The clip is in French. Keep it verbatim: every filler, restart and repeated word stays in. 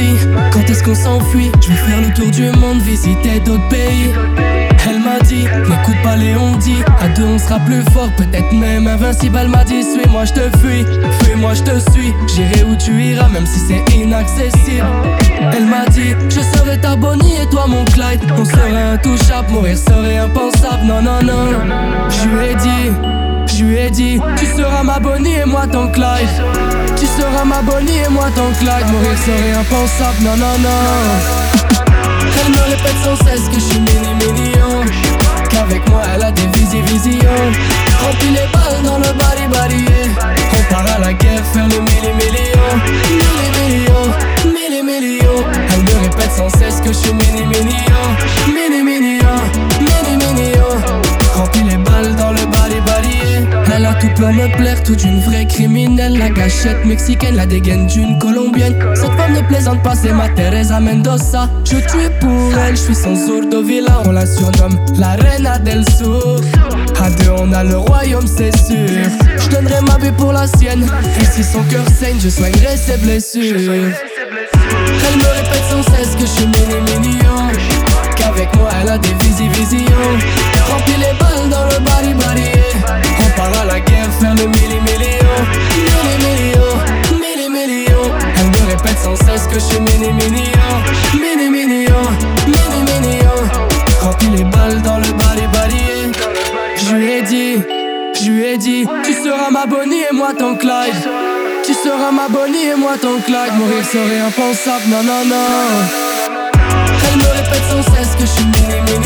dit, quand est-ce qu'on s'enfuit? Je vais faire le tour du monde, visiter d'autres pays. Elle m'a dit, n'écoute pas les on-dit, à deux on sera plus fort, peut-être même invincible. Elle m'a dit, suis-moi, je te fuis, fuis-moi, je te suis. J'irai où tu iras, même si c'est inaccessible. Elle m'a dit, je serai ta Bonnie et toi mon Clyde. On serait intouchable, mourir serait impensable. Non, non, non, je lui ai dit, je lui ai dit, tu seras ma Bonnie et moi ton Clyde. Tu seras ma Bonnie et moi ton Clyde. Mourir serait impensable, non, non, non. Elle me répète sans cesse que je suis mini mignon, qu'avec moi elle a des visi-visions. Remplis les balles dans le bari-bari, on part à la guerre faire le milli-million. Milli-million, milli-million. Elle me répète sans cesse que je suis mini mignon, mini mignon, mini mignon. Remplis les balles dans le bari-bari. Elle a tout pour me plaire, tout d'une vraie criminelle. La gâchette mexicaine, la dégaine d'une colombienne. Cette femme ne plaisante pas, c'est ma Teresa Mendoza. Je tue pour elle, je suis son zurdo villa. On la surnomme la reina del sur. À deux on a le royaume, c'est sûr. Je donnerai ma vie pour la sienne, et si son cœur saigne, je soignerai ses blessures. Elle me répète sans cesse que je suis mini mignon, qu'avec moi elle a des visi-visions. Remplis les balles dans le bari-bari, on part à la guerre faire le milli-million. Milli-million, milli-million. Elle me répète sans cesse que je suis mini mignon, mini mignon, mini mignon. Remplis les balles dans le bari-bari. Je lui ai dit, je lui ai dit, tu seras ma Bonnie et moi ton Clyde. Tu seras ma Bonnie et moi ton Clyde. Mourir serait impensable, non, non, non. Elle me répète sans cesse que je suis mini mignon,